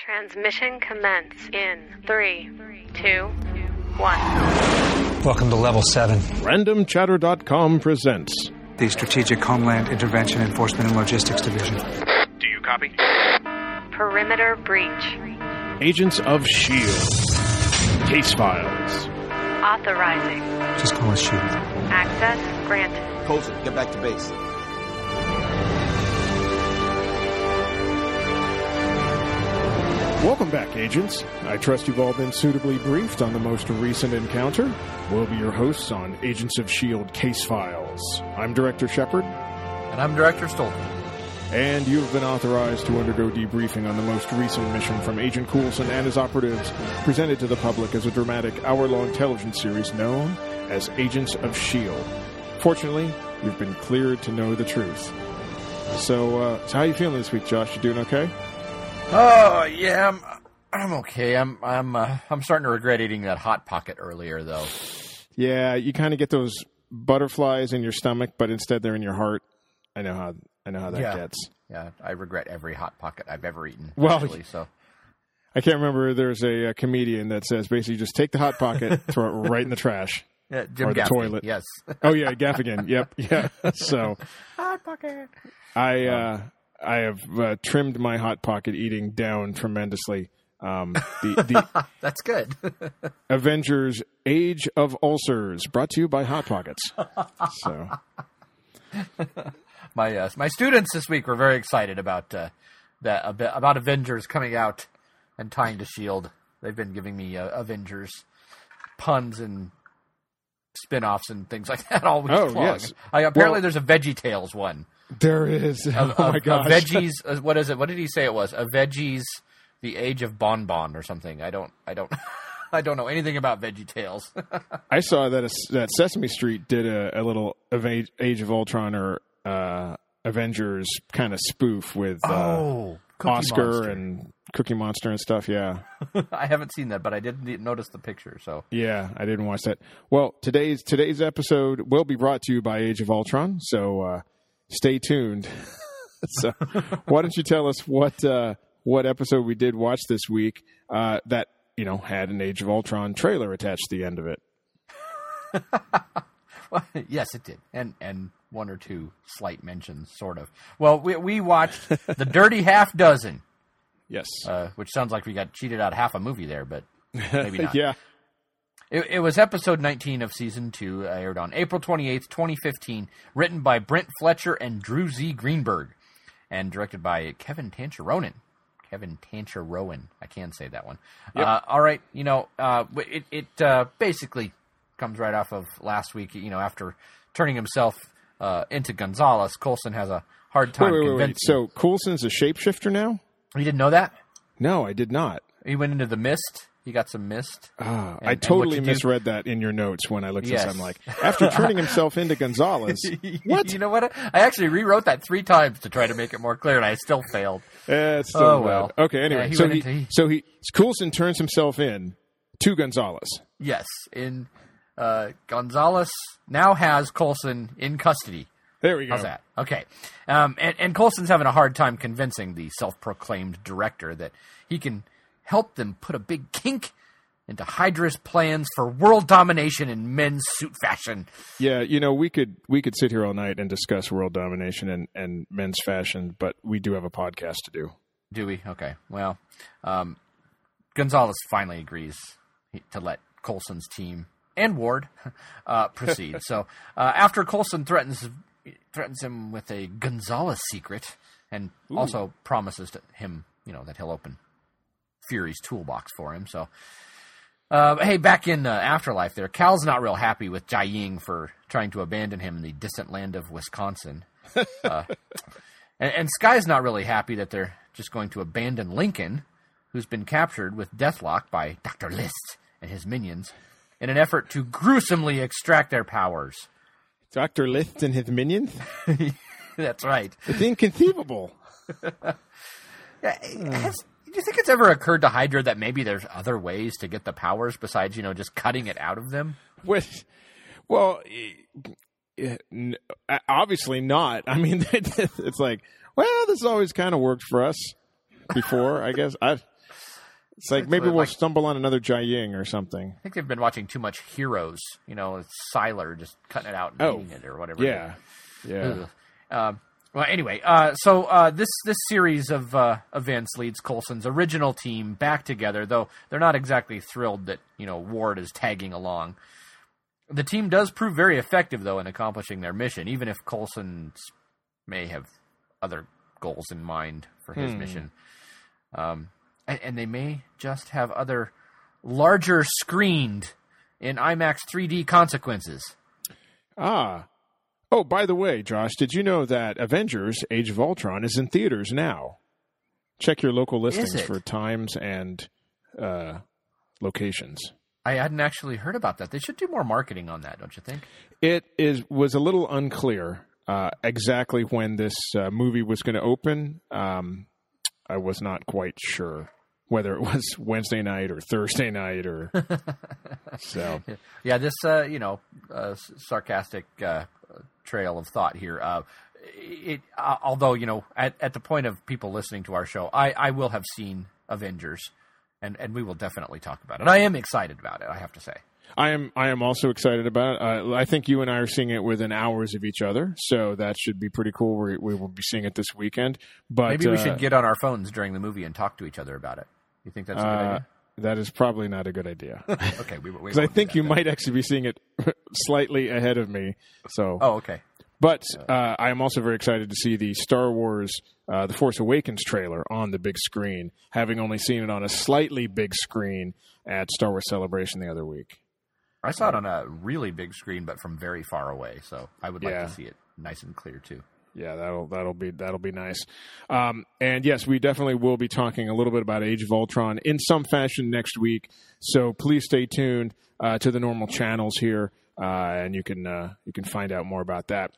Transmission commence in 3, 2, 1. Welcome to Level 7. RandomChatter.com presents The Strategic Homeland Intervention Enforcement and Logistics Division. Do you copy? Perimeter breach. Agents of S.H.I.E.L.D. Case files. Authorizing. Just call us S.H.I.E.L.D. Access granted. Coulson, get back to base. Welcome back, agents. I trust you've all been suitably briefed on the most recent encounter. We'll be your hosts on Agents of S.H.I.E.L.D. Case Files. I'm Director Shepard. And I'm Director Stolten. And you've been authorized to undergo debriefing on the most recent mission from Agent Coulson and his operatives, presented to the public as a dramatic hour-long television series known as Agents of S.H.I.E.L.D. Fortunately, you've been cleared to know the truth. So how are you feeling this week, Josh? You doing okay? Oh yeah, I'm okay. I'm starting to regret eating that Hot Pocket earlier, though. Yeah, you kind of get those butterflies in your stomach, but instead they're in your heart. I know how that gets. Yeah, I regret every Hot Pocket I've ever eaten. Well, actually, so I can't remember. There's a comedian that says basically just take the Hot Pocket, throw it right in the trash. Yeah, Jim or the Gaffigan, toilet. Yes. Oh yeah, Gaffigan. Yep. Yeah. So Hot Pocket. I have trimmed my Hot Pocket eating down tremendously. The That's good. Avengers: Age of Ulcers, brought to you by Hot Pockets. So My students this week were very excited about about Avengers coming out and tying to S.H.I.E.L.D. They've been giving me Avengers puns and spin-offs and things like that all week long. Yes. Apparently there's a VeggieTales one. There is. Oh my gosh. A Veggies. What is it? What did he say it was? A Veggies, the Age of Bonbon or something. I don't I don't know anything about VeggieTales. I saw that Sesame Street did a little Age of Ultron or Avengers kind of spoof with Cookie Oscar Monster. and Cookie Monster and stuff. Yeah. I haven't seen that, but I did notice the picture. So yeah, I didn't watch that. Well, today's episode will be brought to you by Age of Ultron. So stay tuned. So why don't you tell us what episode we did watch this week that had an Age of Ultron trailer attached to the end of it? Well, yes, it did, and one or two slight mentions, sort of. Well, we watched The Dirty Half Dozen. Yes. Which sounds like we got cheated out half a movie there, but maybe not. Yeah. It was episode 19 of season 2, aired on April 28th, 2015, written by Brent Fletcher and Drew Z. Greenberg, and directed by Kevin Tancharoen. I can say that one. Yep. All right, it basically comes right off of last week. After turning himself into Gonzalez, Coulson has a hard time convincing. Wait. So Coulson's a shapeshifter now? You didn't know that? No, I did not. He went into the mist. He got some mist. I totally misread that in your notes when I looked at this. I'm like, after turning himself into Gonzalez, what? You know what? I actually rewrote that 3 times to try to make it more clear, and I still failed. It's still well. bad. Okay, anyway. Coulson turns himself in to Gonzalez. Yes. Gonzalez now has Coulson in custody. There we go. How's that? Okay. And Coulson's having a hard time convincing the self-proclaimed director that he can help them put a big kink into Hydra's plans for world domination in men's suit fashion. Yeah, we could sit here all night and discuss world domination and men's fashion, but we do have a podcast to do. Do we? Okay. Well, Gonzalez finally agrees to let Coulson's team and Ward proceed. So after Coulson threatens him with a Gonzalez secret and also promises to him, that he'll open Fury's toolbox for him. So, hey, back in Afterlife there, Cal's not real happy with Jiaying for trying to abandon him in the distant land of Wisconsin. And Sky's not really happy that they're just going to abandon Lincoln, who's been captured with Deathlock by Dr. List and his minions in an effort to gruesomely extract their powers. Dr. List and his minions? That's right. It's inconceivable. Do you think it's ever occurred to Hydra that maybe there's other ways to get the powers besides, just cutting it out of them? Well, obviously not. I mean, it's like, well, this always kind of worked for us before, I guess. It's like maybe we'll stumble on another Jiaying or something. I think they've been watching too much Heroes. It's Sylar just cutting it out and eating it or whatever. Yeah. Well, anyway, so this series of events leads Coulson's original team back together, though they're not exactly thrilled that Ward is tagging along. The team does prove very effective, though, in accomplishing their mission, even if Coulson may have other goals in mind for his mission. And they may just have other larger screened in IMAX 3D consequences. Ah. Oh, by the way, Josh, did you know that Avengers Age of Ultron is in theaters now? Check your local listings for times and locations. I hadn't actually heard about that. They should do more marketing on that, don't you think? It was a little unclear exactly when this movie was going to open. I was not quite sure whether it was Wednesday night or Thursday night or so. Yeah, this sarcastic trail of thought here. Although at the point of people listening to our show, I will have seen Avengers, and we will definitely talk about it. I am excited about it, I have to say. I am also excited about it. I think you and I are seeing it within hours of each other, so that should be pretty cool. We will be seeing it this weekend. But maybe we should get on our phones during the movie and talk to each other about it. You think that's a good idea? That is probably not a good idea. Okay, because I think you might actually be seeing it slightly ahead of me. So. Oh, okay. But I am also very excited to see the Star Wars The Force Awakens trailer on the big screen, having only seen it on a slightly big screen at Star Wars Celebration the other week. I saw it on a really big screen, but from very far away. So I would like to see it nice and clear too. Yeah, that'll be nice. And yes, we definitely will be talking a little bit about Age of Ultron in some fashion next week. So please stay tuned to the normal channels here, and you can find out more about that.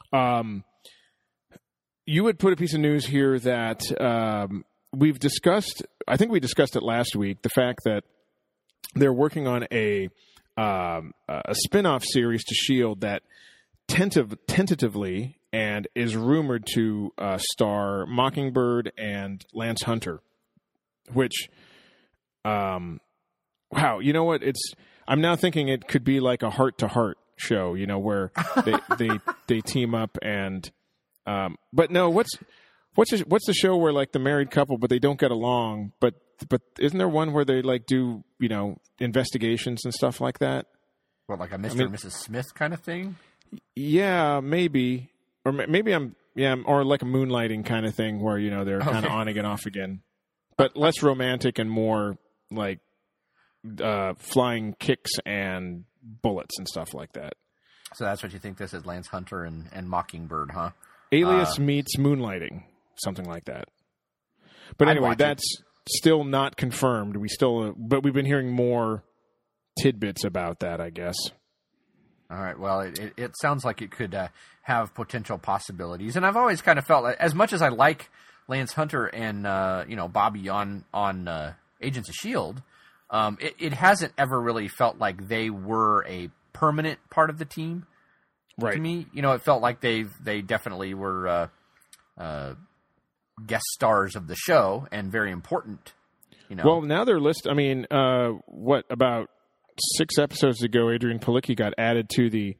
You had put a piece of news here that we've discussed. I think we discussed it last week. The fact that they're working on a spin-off series to S.H.I.E.L.D. that tentatively and is rumored to star Mockingbird and Lance Hunter, which, wow, you know what? I'm now thinking it could be like a heart-to-heart show, where they team up and, but no, what's the show where like the married couple, but they don't get along, but isn't there one where they like do, investigations and stuff like that? What, like a Mr. and Mrs. Smith kind of thing? Yeah, maybe. Or maybe or like a moonlighting kind of thing where, they're kind of on again, off again. But less romantic and more like flying kicks and bullets and stuff like that. So that's what you think this is, Lance Hunter and Mockingbird, huh? Alias meets moonlighting, something like that. But anyway, that's still not confirmed. But we've been hearing more tidbits about that, I guess. All right. Well, it sounds like it could have potential possibilities, and I've always kind of felt like, as much as I like Lance Hunter and Bobby on Agents of S.H.I.E.L.D., it hasn't ever really felt like they were a permanent part of the team. Right. To me, it felt like they definitely were guest stars of the show and very important. Well, now they're listed. I mean, about 6 episodes ago, Adrian Palicki got added to the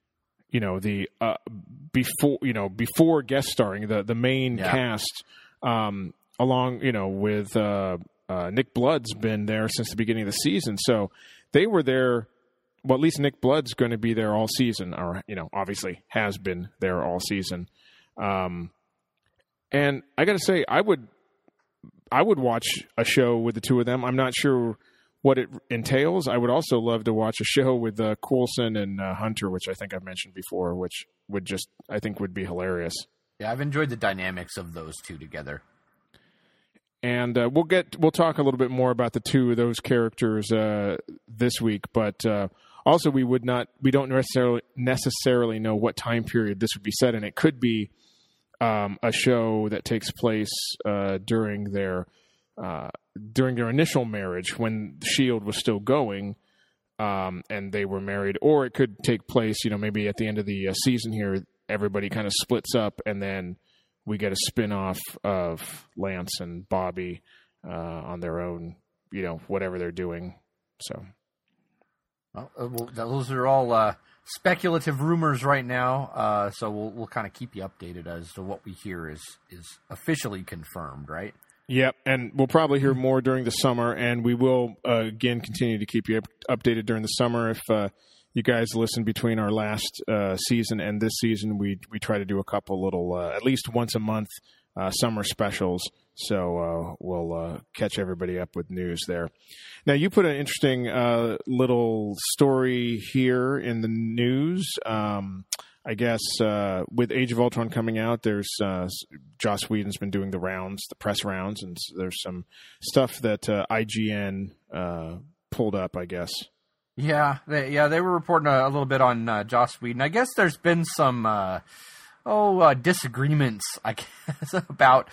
before guest starring the main cast, along with Nick Blood's been there since the beginning of the season, so they were there. Well, at least Nick Blood's going to be there all season, or obviously has been there all season. And I got to say, I would watch a show with the two of them. I'm not sure what it entails. I would also love to watch a show with Coulson and Hunter, which I think I've mentioned before, which I think would be hilarious. Yeah, I've enjoyed the dynamics of those two together. And we'll talk a little bit more about the two of those characters this week, but also we don't necessarily know what time period this would be set in. It could be a show that takes place during their initial marriage when S.H.I.E.L.D. was still going, and they were married, or it could take place, maybe at the end of the season here, everybody kind of splits up, and then we get a spin-off of Lance and Bobby on their own whatever they're doing. So, well, those are all speculative rumors right now. So we'll kind of keep you updated as to what we hear is officially confirmed, right? Yep, and we'll probably hear more during the summer, and we will, again, continue to keep you updated during the summer. If you guys listen between our last season and this season, we try to do a couple little, at least once a month, summer specials. So we'll catch everybody up with news there. Now, you put an interesting little story here in the news. I guess with Age of Ultron coming out, there's Joss Whedon's been doing the press rounds, and there's some stuff that IGN pulled up, I guess. Yeah, they were reporting a little bit on Joss Whedon. I guess there's been some disagreements, I guess, about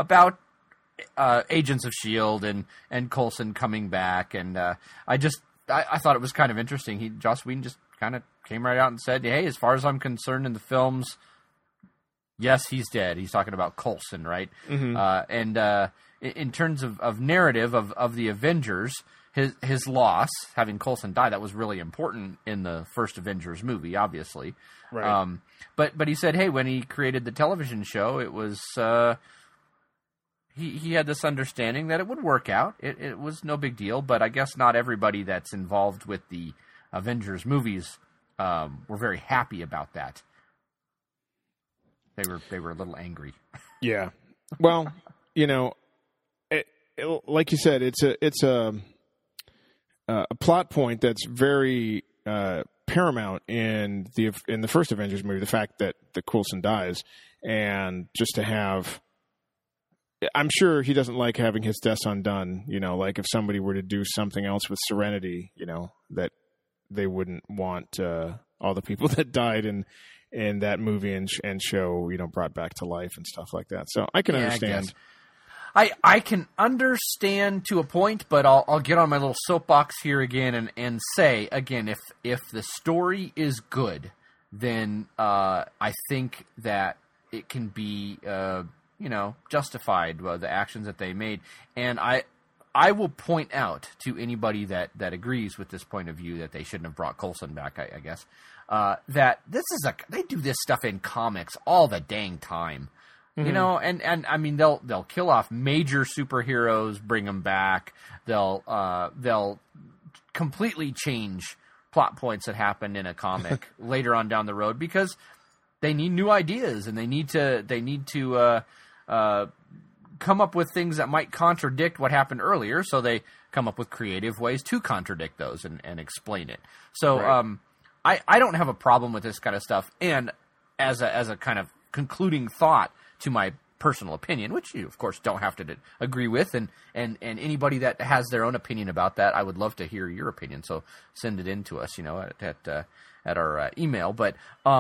Agents of S.H.I.E.L.D. and Coulson coming back, and I thought it was kind of interesting. Joss Whedon just kind of came right out and said, hey, as far as I'm concerned in the films, yes, he's dead. He's talking about Coulson, right? Mm-hmm. And in terms of narrative of the Avengers, his loss, having Coulson die, that was really important in the first Avengers movie, obviously. Right. But he said, hey, when he created the television show, it was he had this understanding that it would work out. It was no big deal, but I guess not everybody that's involved with the Avengers movies were very happy about that. They were a little angry. Yeah. Well, like you said, it's a plot point that's very paramount in the first Avengers movie. The fact that Coulson dies, and just to have, I'm sure he doesn't like having his deaths undone. Like if somebody were to do something else with Serenity, that they wouldn't want all the people that died in that movie and show, brought back to life and stuff like that. So I can understand. I can understand to a point, but I'll get on my little soapbox here again and say again, if the story is good, then I think that it can be justified the actions that they made, and I will point out to anybody that agrees with this point of view that they shouldn't have brought Coulson back, I guess, that they do this stuff in comics all the dang time. Mm-hmm. And I mean, they'll kill off major superheroes, bring them back. They'll completely change plot points that happened in a comic later on down the road because they need new ideas and they need to come up with things that might contradict what happened earlier. So they come up with creative ways to contradict those and explain it. So right. I don't have a problem with this kind of stuff. And as a kind of concluding thought to my personal opinion, which you, of course, don't have to agree with, and anybody that has their own opinion about that, I would love to hear your opinion. So send it in to us, at our email. But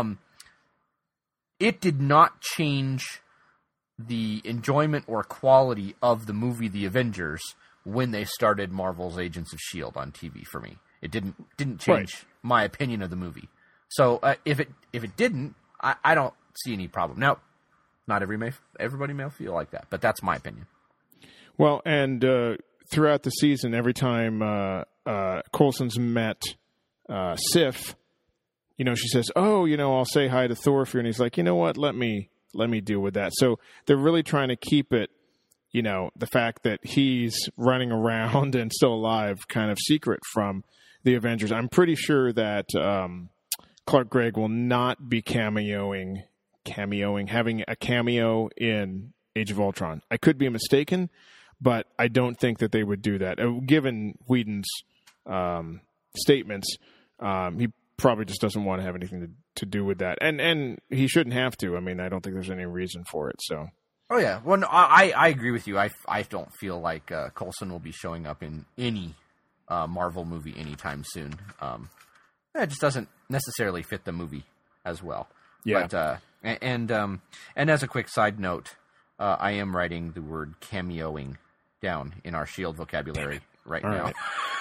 it did not change the enjoyment or quality of the movie The Avengers when they started Marvel's Agents of S.H.I.E.L.D. on TV for me. It didn't change my opinion of the movie. So if it didn't, I don't see any problem. Now, not everybody may feel like that, but that's my opinion. Well, and throughout the season, every time Coulson's met Sif, she says, "Oh, I'll say hi to Thor for you," and he's like, "You know what? Let me deal with that." So they're really trying to keep it, the fact that he's running around and still alive, kind of secret from the Avengers. I'm pretty sure that Clark Gregg will not be having a cameo in Age of Ultron. I could be mistaken, but I don't think that they would do that. Given Whedon's statements, he probably just doesn't want to have anything to do with that. And he shouldn't have to. I mean, I don't think there's any reason for it. So. Oh, yeah. Well, no, I agree with you. I don't feel like Coulson will be showing up in any Marvel movie anytime soon. It just doesn't necessarily fit the movie as well. Yeah. But, and as a quick side note, I am writing the word cameoing down in our S.H.I.E.L.D. vocabulary right now.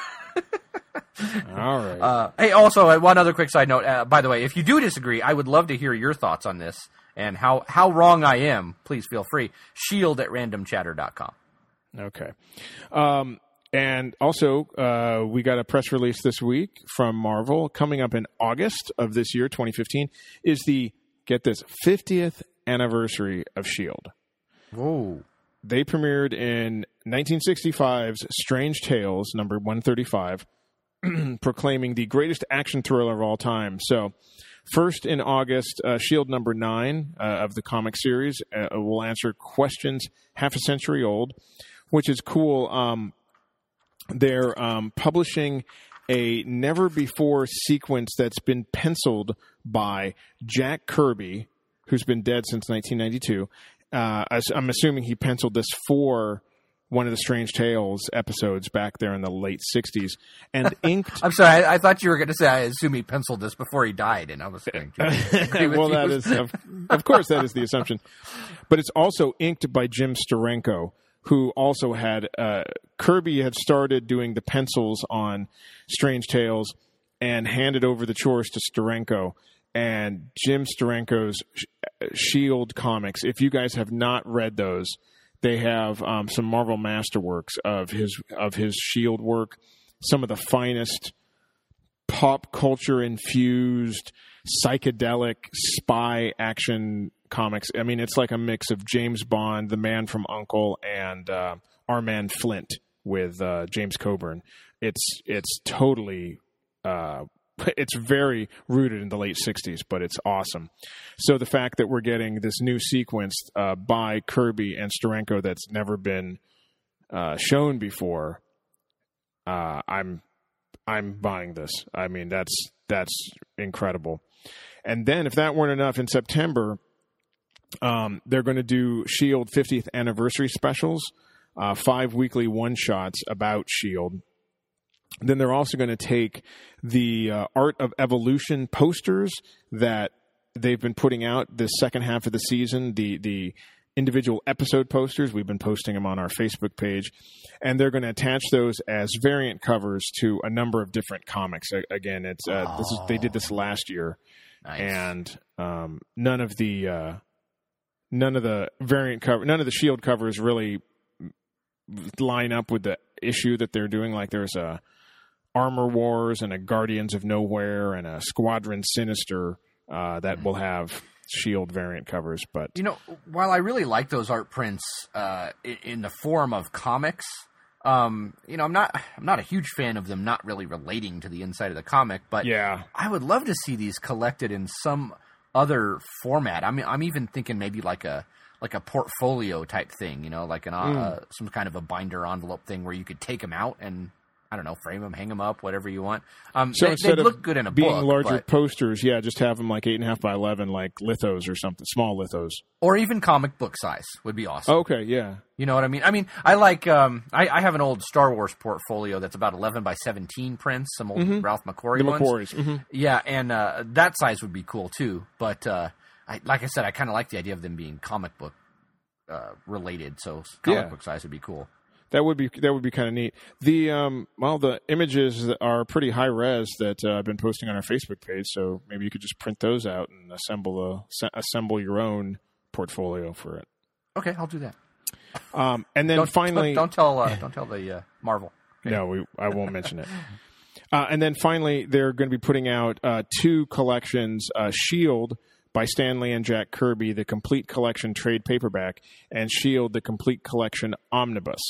All right. Hey, also, one other quick side note. By the way, if you do disagree, I would love to hear your thoughts on this and how wrong I am. Please feel free. S.H.I.E.L.D. at randomchatter.com. Okay. And also, we got a press release this week from Marvel. Coming up in August of this year, 2015, is the, get this, 50th anniversary of S.H.I.E.L.D. Whoa. They premiered in 1965's Strange Tales, number 135, proclaiming the greatest action thriller of all time. So, first in August, S.H.I.E.L.D. number 9 of the comic series will answer questions half a century old, which is cool. They're publishing a never-before sequence that's been penciled by Jack Kirby, who's been dead since 1992. I'm assuming he penciled this for one of the Strange Tales episodes back there in the late 60s, and inked... I'm sorry, I thought you were going to say, I assume he penciled this before he died, and I was going to agree with well, you. that is, of course, that is the assumption. But it's also inked by Jim Steranko, who also had... Kirby had started doing the pencils on Strange Tales and handed over the chores to Steranko. And Jim Steranko's S.H.I.E.L.D. comics, if you guys have not read those, they have some Marvel masterworks of his S.H.I.E.L.D. work, some of the finest pop culture infused psychedelic spy action comics. I mean, it's like a mix of James Bond, The Man from U.N.C.L.E., and Our Man Flint with James Coburn. It's totally it's very rooted in the late 60s, but it's awesome. So the fact that we're getting this new sequence by Kirby and Steranko that's never been shown before, I'm buying this. I mean, that's incredible. And then, if that weren't enough, in September, they're going to do S.H.I.E.L.D. 50th anniversary specials, 5 weekly one-shots about S.H.I.E.L.D. Then they're also going to take the Art of Evolution posters that they've been putting out this second half of the season, the individual episode posters. We've been posting them on our Facebook page. And they're going to attach those as variant covers to a number of different comics. Again, it's they did this last year. Nice. And none of the variant cover, none of the S.H.I.E.L.D. covers really line up with the issue that they're doing. Like there's a Armor Wars and a Guardians of Nowhere and a Squadron Sinister that will have S.H.I.E.L.D. variant covers. But while I really like those art prints in the form of comics, I'm not a huge fan of them not really relating to the inside of the comic. But yeah, I would love to see these collected in some other format. I mean, I'm even thinking maybe like a portfolio type thing, like some kind of a binder envelope thing where you could take them out and, I don't know, frame them, hang them up, whatever you want. So they look good in a being book. Larger posters, just have them like 8.5 by 11, like lithos or something, small lithos. Or even comic book size would be awesome. Okay, yeah. You know what I mean? I mean, I like, I have an old Star Wars portfolio that's about 11 by 17 prints, some old Ralph McQuarrie ones. McQuarrie's. Mm-hmm. Yeah, and that size would be cool too. But like I said, I kind of like the idea of them being comic book related, so comic book size would be cool. That would be kind of neat. The images are pretty high res that I've been posting on our Facebook page, so maybe you could just print those out and assemble your own portfolio for it. Okay, I'll do that. And then finally, don't tell the Marvel. Okay. No, I won't mention it. And then finally, they're going to be putting out 2 collections: S.H.I.E.L.D. by Stan Lee and Jack Kirby, the Complete Collection trade paperback, and S.H.I.E.L.D. the Complete Collection omnibus.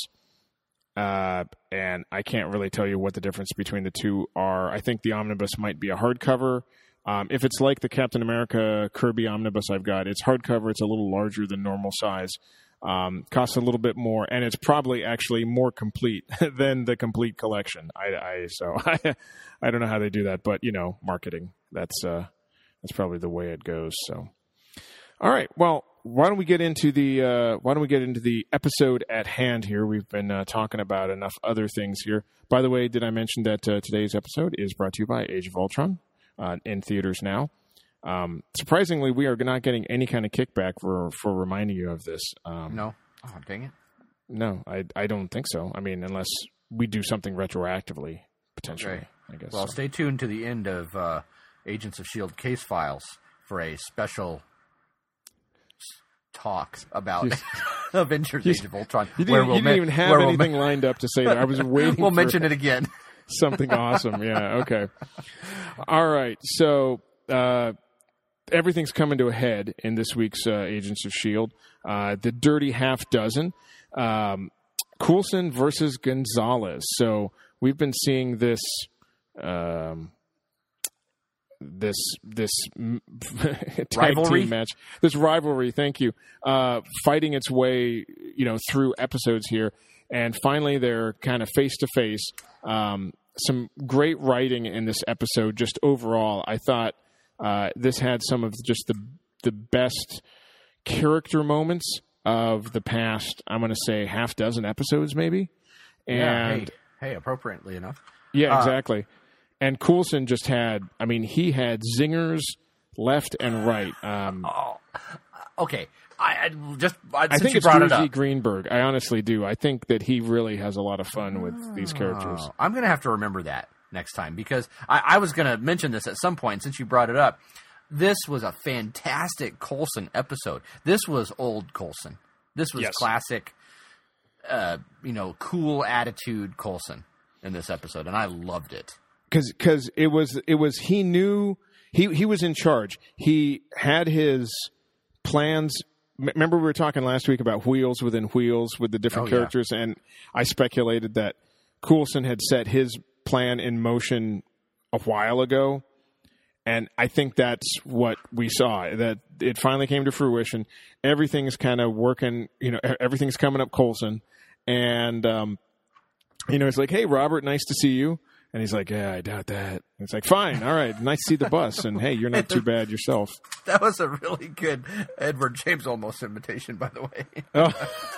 And I can't really tell you what the difference between the two are. I think the omnibus might be a hardcover. If it's like the Captain America Kirby omnibus I've got, it's hardcover. It's a little larger than normal size. Costs a little bit more, and it's probably actually more complete than the Complete Collection. I don't know how they do that, but marketing. That's probably the way it goes. So, all right. Well, why don't we get into the episode at hand here? We've been talking about enough other things here. By the way, did I mention that today's episode is brought to you by Age of Ultron in theaters now? Surprisingly, we are not getting any kind of kickback for reminding you of this. No. Oh, dang it. No, I don't think so. I mean, unless we do something retroactively, potentially. Okay. I guess. Well, stay tuned to the end of Agents of S.H.I.E.L.D. case files for a special talk about Avengers Age of Ultron. You didn't even have anything lined up to say that. I was waiting We'll for mention it again. something awesome. Yeah, okay. All right, so everything's coming to a head in this week's Agents of S.H.I.E.L.D. The Dirty Half Dozen. Coulson versus Gonzalez. So we've been seeing this tag rivalry team match, this rivalry. Thank you. Fighting its way, through episodes here, and finally they're kind of face to face. Some great writing in this episode. Just overall, I thought this had some of just the best character moments of the past, I'm going to say half dozen episodes maybe. And hey, appropriately enough. Yeah, exactly. And Coulson just had zingers left and right. Okay. I think it's Rudy Greenberg. I honestly do. I think that he really has a lot of fun with these characters. I'm going to have to remember that next time, because I was going to mention this at some point since you brought it up. This was a fantastic Coulson episode. This was old Coulson. This was classic, cool attitude Coulson in this episode, and I loved it. Because it was he knew he was in charge. He had his plans. Remember we were talking last week about wheels within wheels with the different characters, and I speculated that Coulson had set his plan in motion a while ago. And I think that's what we saw, that it finally came to fruition. Everything's kind of working, everything's coming up Coulson. And, it's like, hey, Robert, nice to see you. And he's like, yeah, I doubt that. And it's like, fine, all right, nice to see the bus. And, hey, you're not too bad yourself. That was a really good Edward James Olmos imitation, by the way. Oh.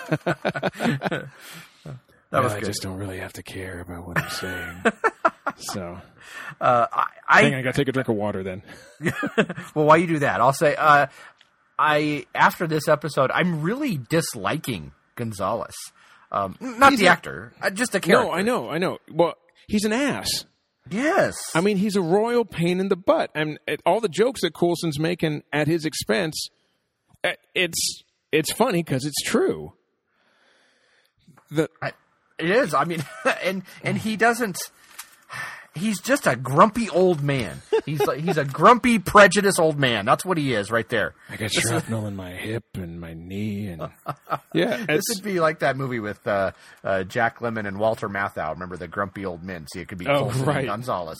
That was good. I just don't really have to care about what I'm saying. So, I got to take a drink of water then. Well, while you do that, I'll say, after this episode, I'm really disliking Gonzalez. Not the actor, just the character. No, I know. Well, he's an ass. Yes. I mean, he's a royal pain in the butt. And all the jokes that Coulson's making at his expense, it's funny because it's true. It is. I mean, and he doesn't. He's just a grumpy old man. He's a grumpy, prejudiced old man. That's what he is right there. I got shrapnel in my hip and my knee, and this would be like that movie with Jack Lemmon and Walter Matthau. Remember the grumpy old men? See, it could be Coulson and Gonzalez.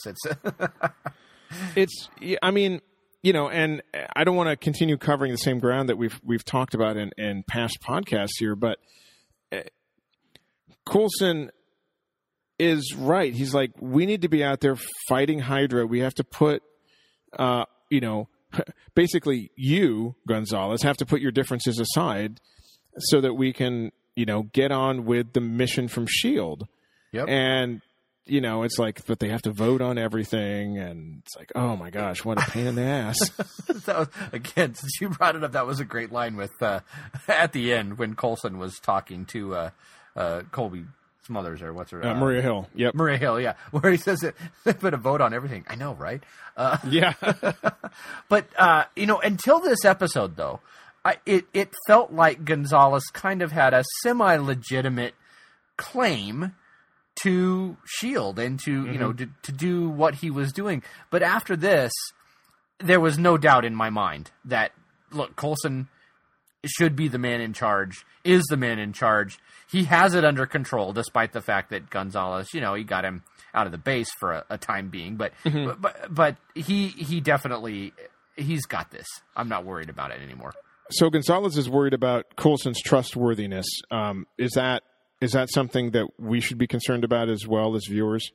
I mean, and I don't want to continue covering the same ground that we've talked about in past podcasts here, but Coulson is right. He's like, we need to be out there fighting Hydra. We have to put, basically you, Gonzalez, have to put your differences aside so that we can, get on with the mission from S.H.I.E.L.D. Yep. And, it's like, but they have to vote on everything. And it's like, oh my gosh, what a pain in the ass. That was, again, since you brought it up, that was a great line with, at the end when Coulson was talking to, Colby Smothers, or what's her Maria Hill. Yep. Maria Hill, yeah. Where he says that they put a vote on everything. I know, right? Yeah. But, until this episode, though, it felt like Gonzalez kind of had a semi-legitimate claim to S.H.I.E.L.D. and to, to do what he was doing. But after this, there was no doubt in my mind that, look, Coulson should be the man in charge, is the man in charge. He has it under control, despite the fact that Gonzalez, he got him out of the base for a time being. But but he definitely, he's got this. I'm not worried about it anymore. So Gonzalez is worried about Coulson's trustworthiness. Is that something that we should be concerned about as well as viewers?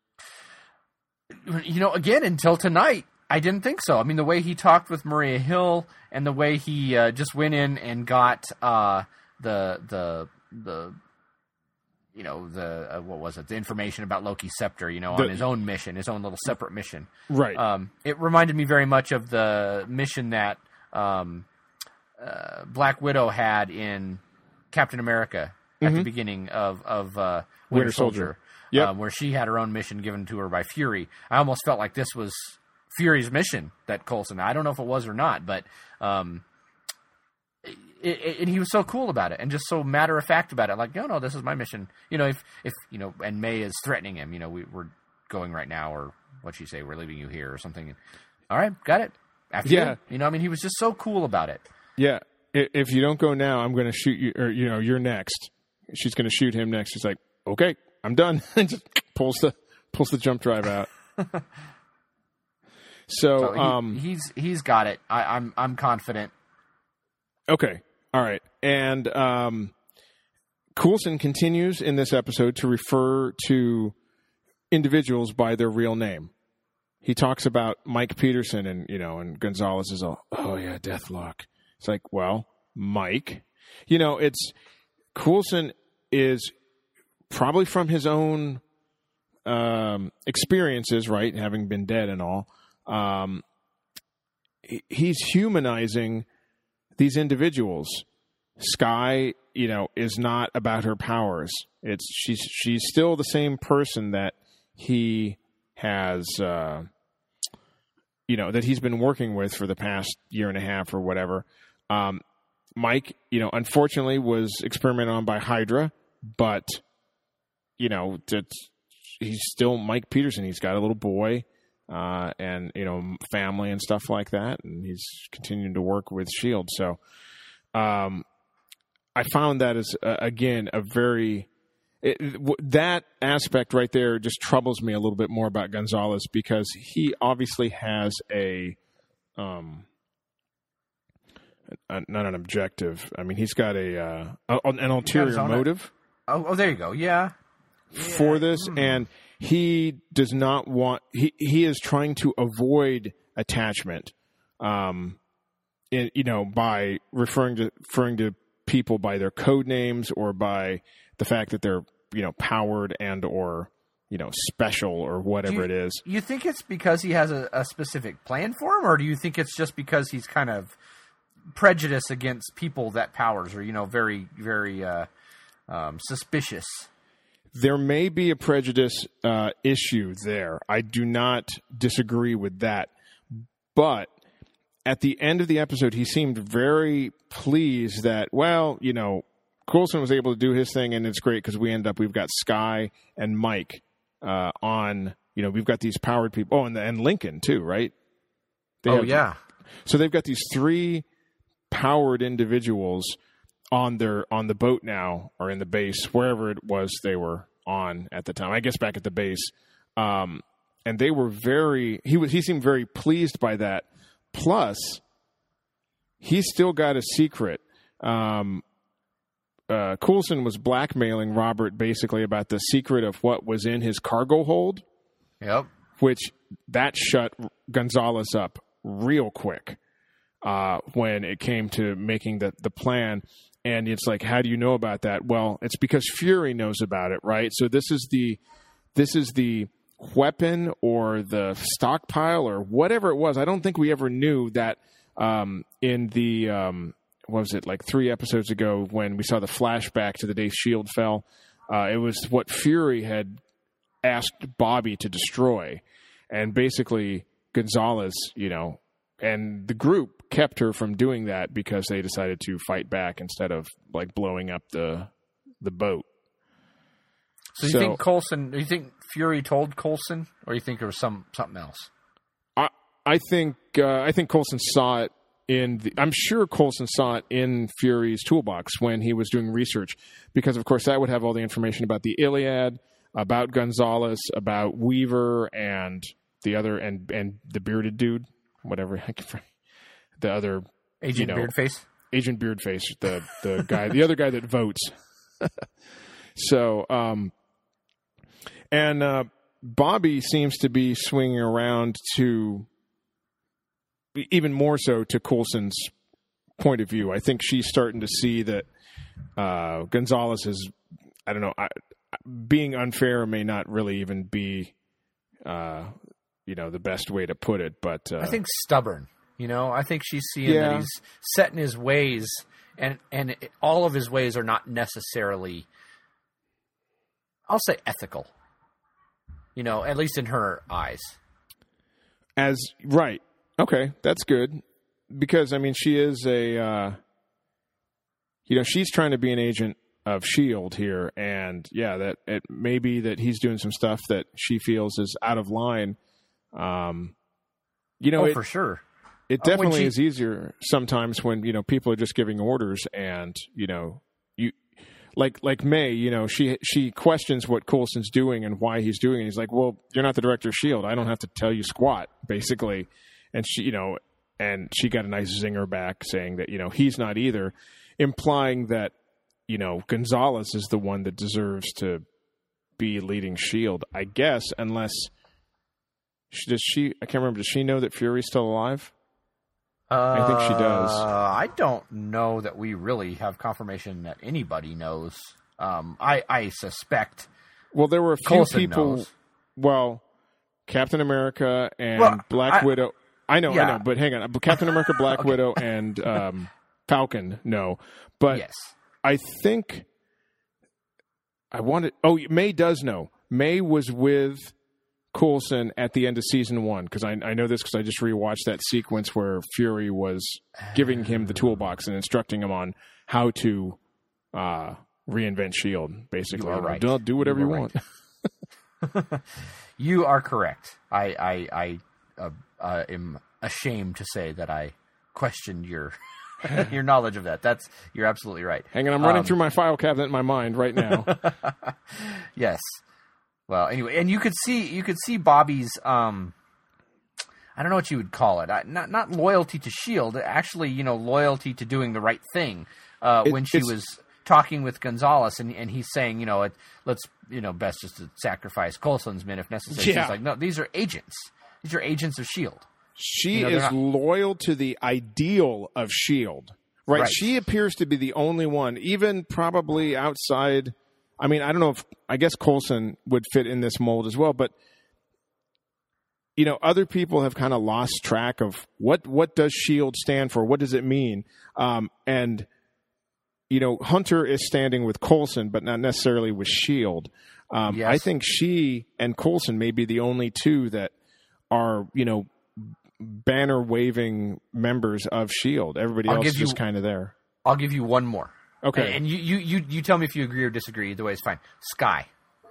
Again, until tonight, I didn't think so. I mean, the way he talked with Maria Hill and the way he just went in and got the what was it? The information about Loki's scepter, on his own mission, his own little separate mission. Right. It reminded me very much of the mission that Black Widow had in Captain America at the beginning of Winter Soldier. Yep. Where she had her own mission given to her by Fury. I almost felt like this was Fury's mission that Coulson. I don't know if it was or not, but and he was so cool about it and just so matter of fact about it. Like, no, this is my mission. If and May is threatening him, we're going right now, or what'd she say? We're leaving you here or something. All right, got it. After you. He was just so cool about it. Yeah. If you don't go now, I'm going to shoot you, or, you're next. She's going to shoot him next. She's like, okay, I'm done. And just pulls the jump drive out. So he's got it. I'm confident. Okay. All right. And Coulson continues in this episode to refer to individuals by their real name. He talks about Mike Peterson and Gonzalez is all, oh yeah, Deathlock. It's like, well, Mike, it's Coulson is probably from his own experiences, right? Having been dead and all. He's humanizing these individuals. Skye, is not about her powers. She's still the same person that he has, that he's been working with for the past year and a half or whatever. Mike, unfortunately was experimented on by Hydra, but, he's still Mike Peterson. He's got a little boy, and, family and stuff like that. And he's continuing to work with S.H.I.E.L.D. So, I found that as, again, that aspect right there just troubles me a little bit more about Gonzalez, because he obviously has not an objective. I mean, he's got an ulterior motive. Oh, there you go. Yeah. For this, and he does not want. He is trying to avoid attachment, by referring to people by their code names or by the fact that they're powered and or special or whatever it is. You think it's because he has a specific plan for him, or do you think it's just because he's kind of prejudiced against people that powers are very very suspicious? There may be a prejudice issue there. I do not disagree with that. But at the end of the episode, he seemed very pleased that, Coulson was able to do his thing, and it's great because we've got Skye and Mike on, we've got these powered people. Oh, and Lincoln too, right? Yeah. So they've got these 3 powered individuals on the boat now, or in the base, wherever it was they were on at the time. I guess back at the base. And they were he seemed very pleased by that. Plus, he's still got a secret. Coulson was blackmailing Robert basically about the secret of what was in his cargo hold. Yep. Which that shut Gonzalez up real quick when it came to making the plan. And it's like, how do you know about that? Well, it's because Fury knows about it, right? So this is the weapon or the stockpile or whatever it was. I don't think we ever knew that in the what was it, like 3 episodes ago when we saw the flashback to the day S.H.I.E.L.D. fell. It was what Fury had asked Bobby to destroy, and basically Gonzalez, and the group kept her from doing that because they decided to fight back instead of like blowing up the boat. So you think Coulson? Do you think Fury told Coulson, or you think there was something else? I think Coulson saw it I'm sure Coulson saw it in Fury's toolbox when he was doing research, because of course that would have all the information about the Iliad, about Gonzalez, about Weaver, and the other and the bearded dude, whatever. The other Agent Beardface. Agent Beardface, the guy, the other guy that votes. So, Bobby seems to be swinging around to even more so to Coulson's point of view. I think she's starting to see that Gonzalez is, I don't know, being unfair may not really even be, the best way to put it. But I think stubborn. I think she's seeing that he's set in his ways, and all of his ways are not necessarily, I'll say, ethical. At least in her eyes. Right. Okay, that's good. Because, I mean, she is a she's trying to be an agent of S.H.I.E.L.D. here, and that it may be that he's doing some stuff that she feels is out of line. For sure. It definitely is easier sometimes when, people are just giving orders and, like May, she questions what Coulson's doing and why he's doing it. He's like, well, you're not the director of S.H.I.E.L.D. I don't have to tell you squat, basically. And she, and she got a nice zinger back saying that, he's not either, implying that, Gonzalez is the one that deserves to be leading S.H.I.E.L.D., I guess, unless I can't remember, does she know that Fury's still alive? I think she does. I don't know that we really have confirmation that anybody knows. I suspect. Well, there were a few Coulson people. Knows. Well, Captain America and Black Widow. I know, but hang on. Captain America, Black Widow, and Falcon. No, but yes. I think I wanted. Oh, May does know. May was with Coulson at the end of season 1, because I know this because I just rewatched that sequence where Fury was giving him the toolbox and instructing him on how to reinvent S.H.I.E.L.D. Basically, you are right. Do whatever you want. You are correct. I am ashamed to say that I questioned your your knowledge of that. You're absolutely right. Hang on, I'm running through my file cabinet in my mind right now. Yes. Well, anyway, and you could see Bobby's I don't know what you would call it. Not loyalty to S.H.I.E.L.D., actually, loyalty to doing the right thing. When she was talking with Gonzalez and he's saying, let's best just to sacrifice Coulson's men if necessary. Yeah. She's like, no, these are agents. These are agents of S.H.I.E.L.D. She is loyal to the ideal of S.H.I.E.L.D. Right? She appears to be the only one, even probably outside. I mean, I don't know I guess Coulson would fit in this mold as well, but other people have kind of lost track of what does S.H.I.E.L.D. stand for? What does it mean? And Hunter is standing with Coulson, but not necessarily with S.H.I.E.L.D. Yes. I think she and Coulson may be the only two that are, banner waving members of S.H.I.E.L.D. Everybody else is just kind of there. I'll give you one more. Okay. And you tell me if you agree or disagree. Either way is fine. Skye.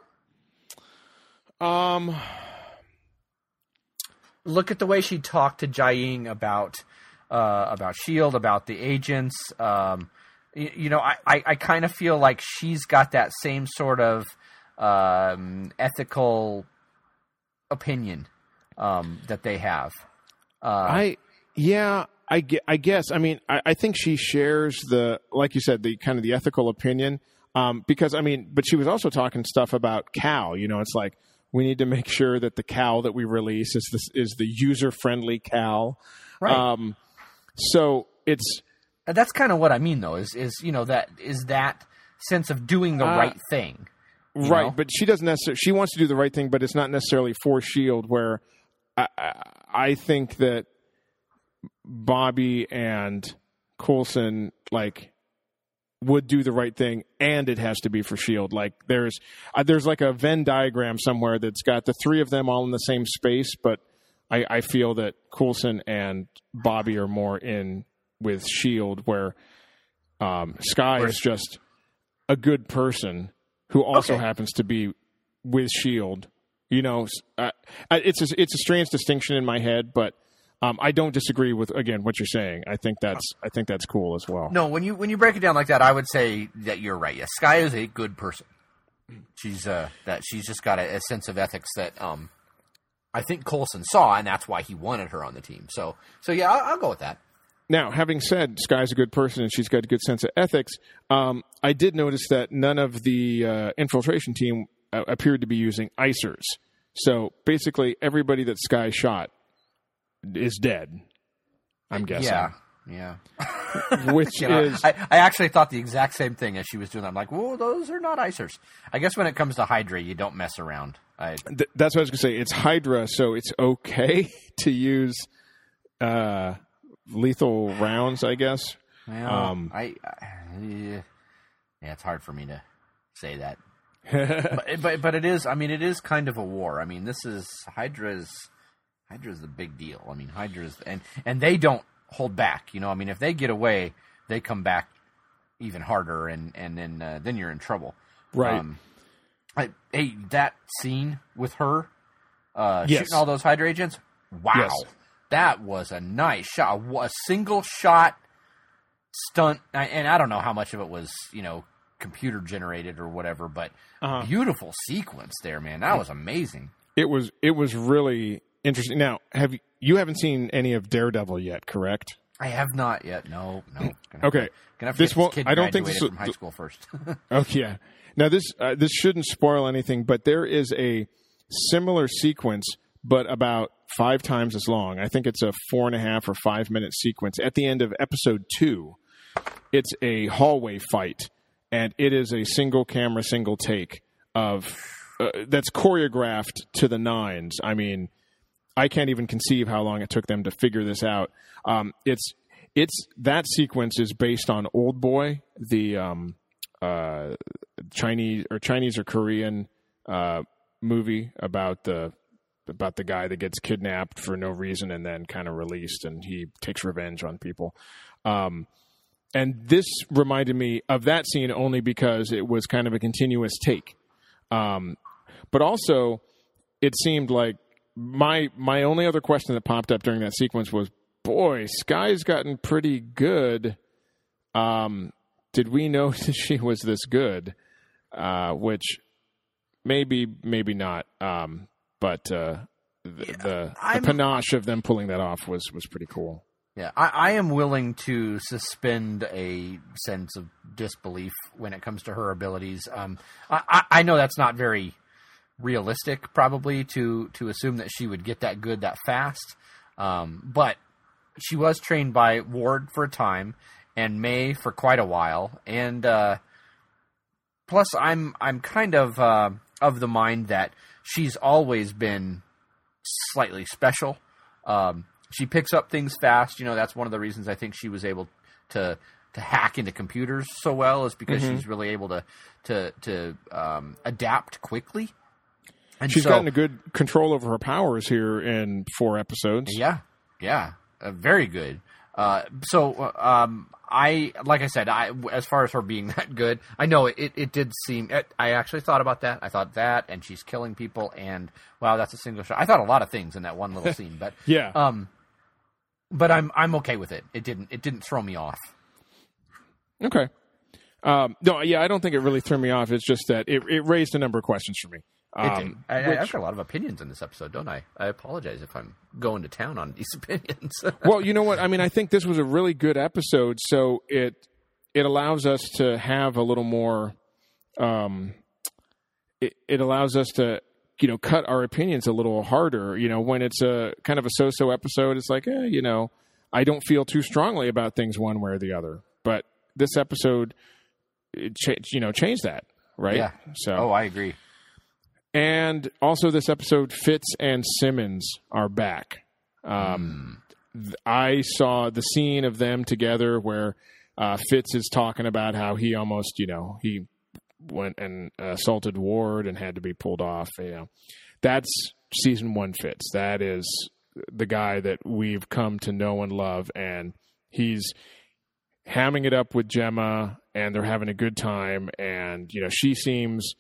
Look at the way she talked to Jiaying about S.H.I.E.L.D., about the agents. I kind of feel like she's got that same sort of ethical opinion that they have. I guess. I mean, I think she shares like you said, the kind of the ethical opinion. Because but she was also talking stuff about Cal. It's like we need to make sure that the Cal that we release is the user friendly Cal. Right. So that's kind of what I mean, though. Is that sense of doing the right thing. Right, know? But she doesn't necessarily. She wants to do the right thing, but it's not necessarily for S.H.I.E.L.D. Where I think that Bobby and Coulson would do the right thing, and it has to be for S.H.I.E.L.D. Like there's like a Venn diagram somewhere that's got the three of them all in the same space, but I feel that Coulson and Bobby are more in with S.H.I.E.L.D., where Skye is just a good person who also happens to be with S.H.I.E.L.D. It's a strange distinction in my head, but I don't disagree with what you're saying. I think that's cool as well. No, when you break it down like that, I would say that you're right. Yes, Skye is a good person. She's just got a sense of ethics that I think Coulson saw, and that's why he wanted her on the team. So yeah, I'll go with that. Now, having said Skye's a good person and she's got a good sense of ethics, I did notice that none of the infiltration team appeared to be using icers. So basically, everybody that Skye shot is dead, I'm guessing. Yeah. Which is... I actually thought the exact same thing as she was doing that. I'm like, whoa, those are not icers. I guess when it comes to Hydra, you don't mess around. That's what I was going to say. It's Hydra, so it's okay to use lethal rounds, I guess. Well, it's hard for me to say that. but it is. I mean, it is kind of a war. I mean, this is Hydra's the big deal. I mean, Hydra's and they don't hold back. I mean, if they get away, they come back even harder, and then you're in trouble. Right. Hey, that scene with her Yes. shooting all those Hydra agents, wow. Yes. That was a nice shot. A single shot stunt, and I don't know how much of it was, computer generated or whatever, but beautiful sequence there, man. That was amazing. It was really interesting. Now, you haven't seen any of Daredevil yet, correct? I have not yet. No. Okay. Gonna have to This get won't. kid I don't think this graduated from high school first. Oh yeah. Now this shouldn't spoil anything, but there is a similar sequence, but about 5 times as long. I think it's a 4.5 or 5 minute sequence at the end of episode 2. It's a hallway fight, and it is a single camera, single take of that's choreographed to the nines. I mean, I can't even conceive how long it took them to figure this out. It's that sequence is based on Old Boy, the Chinese or Korean movie about the guy that gets kidnapped for no reason and then kind of released, and he takes revenge on people. And this reminded me of that scene only because it was kind of a continuous take. But also, it seemed like my only other question that popped up during that sequence was, boy, Skye's gotten pretty good. Did we know that she was this good? Which maybe not. But the panache of them pulling that off was pretty cool. Yeah, I am willing to suspend a sense of disbelief when it comes to her abilities. I know that's not very realistic, probably, to assume that she would get that good that fast. But she was trained by Ward for a time, and May for quite a while. And plus, I'm kind of the mind that she's always been slightly special. She picks up things fast. That's one of the reasons I think she was able to hack into computers so well, is because she's really able to adapt quickly. And she's gotten a good control over her powers here in 4 episodes. Yeah, very good. Like I said, as far as her being that good, I know it did seem. I actually thought about that. I thought that, and she's killing people, and wow, that's a single shot. I thought a lot of things in that one little scene, but yeah. But I'm okay with it. It didn't throw me off. Okay. No, yeah, I don't think it really threw me off. It's just that it raised a number of questions for me. It did. I've got a lot of opinions in this episode, don't I? I apologize if I'm going to town on these opinions. Well, you know what? I mean, I think this was a really good episode, so it allows us to have a little more. It allows us to cut our opinions a little harder. When it's a kind of a so-so episode, it's like, I don't feel too strongly about things one way or the other. But this episode, changed that, right? Yeah. So, I agree. And also, this episode, Fitz and Simmons are back. I saw the scene of them together where Fitz is talking about how he almost, he went and assaulted Ward and had to be pulled off. That's season 1 Fitz. That is the guy that we've come to know and love, and he's hamming it up with Gemma, and they're having a good time. And she seems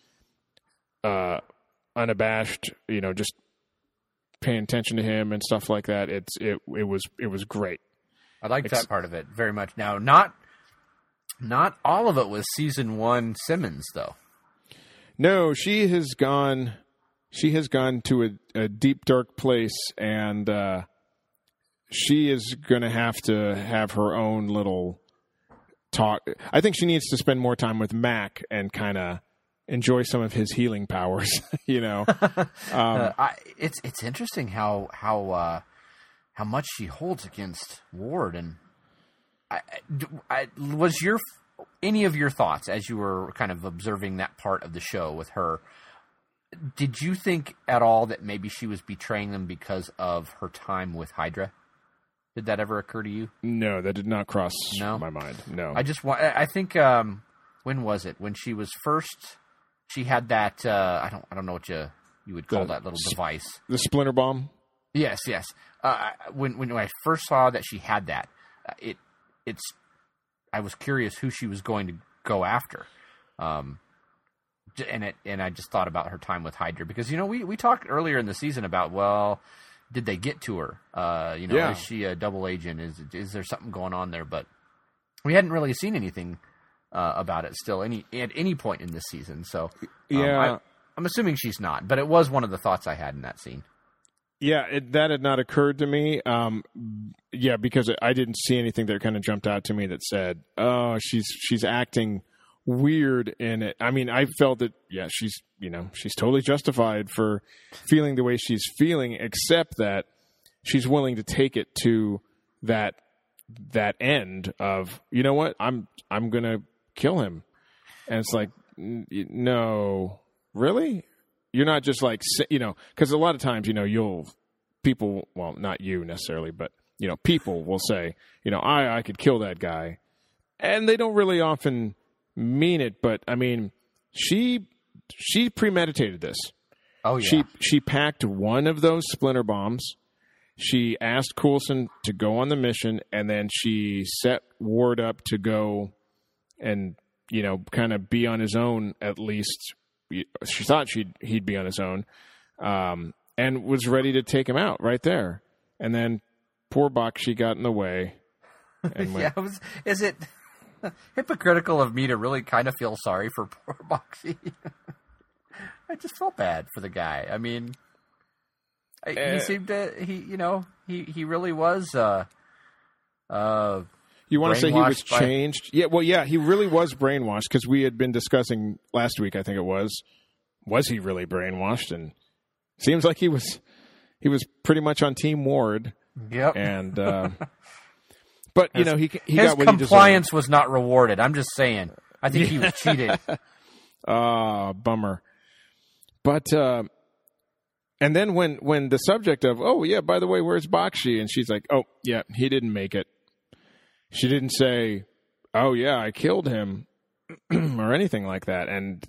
unabashed, just paying attention to him and stuff like that. It was great. I liked that part of it very much. Now, not all of it was season 1 Simmons, though. No, she has gone to a deep, dark place, and she is going to have her own little talk. I think she needs to spend more time with Mac and kind of enjoy some of his healing powers. It's interesting how much she holds against Ward, and was any of your thoughts as you were kind of observing that part of the show with her? Did you think at all that maybe she was betraying them because of her time with Hydra? Did that ever occur to you? No, that did not cross my mind. No, I think when was it? When she was first, she had that. I don't know what you would call that little device. The splinter bomb. Yes. When I first saw that she had that, I was curious who she was going to go after. And I just thought about her time with Hydra because, we talked earlier in the season about, well, did they get to her? Is she a double agent? Is there something going on there? But we hadn't really seen anything about it still at any point in this season. So I'm assuming she's not, but it was one of the thoughts I had in that scene. Yeah, that had not occurred to me. Because I didn't see anything that kind of jumped out to me that said, "Oh, she's acting weird in it." I mean, I felt that she's totally justified for feeling the way she's feeling, except that she's willing to take it to that end of, you know what, I'm gonna kill him, and it's like, no, really. You're not just like, because a lot of times, people, well, not you necessarily, but, people will say, I could kill that guy. And they don't really often mean it. But, I mean, she premeditated this. Oh, yeah. She packed one of those splinter bombs. She asked Coulson to go on the mission. And then she set Ward up to go and, kind of be on his own at least. She thought he'd be on his own, and was ready to take him out right there. And then poor Bakshi got in the way. And is it hypocritical of me to really kind of feel sorry for poor Bakshi? I just felt bad for the guy. I mean, he seemed to he really was. You want to say he was changed? Yeah, well, yeah, he really was brainwashed because we had been discussing last week, I think it was he really brainwashed? And seems like he was pretty much on Team Ward. Yep. And but he got what he deserved. His compliance was not rewarded. I'm just saying. I think he was cheated. Bummer. But and then when the subject of, oh yeah, by the way, where's Bakshi? And she's like, oh yeah, he didn't make it. She didn't say, oh, yeah, I killed him or anything like that. And